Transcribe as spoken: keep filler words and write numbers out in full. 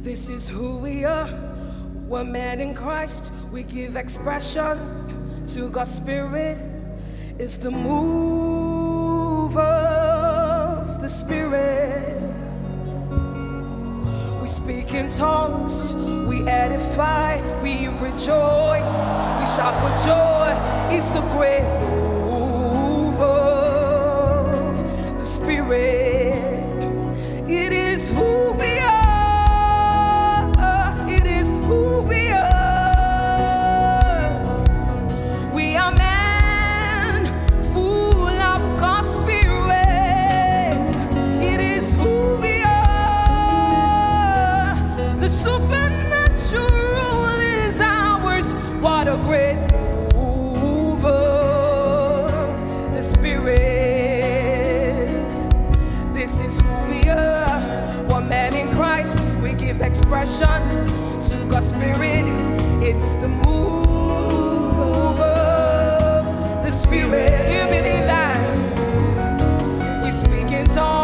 This is who we are. One man in Christ. We give expression to God's Spirit. It's the move of the Spirit. We speak in tongues, we edify, we rejoice, we shout for joy. It's a great move of the Spirit. It is who we are. It is who we are. We are men full of God's Spirit. It is who we are. The supernatural is ours. What a great move of the Spirit. This is who we are. One man in Christ. We give expression to God's Spirit. It's the move of the Spirit. You believe that? We speak in tongues.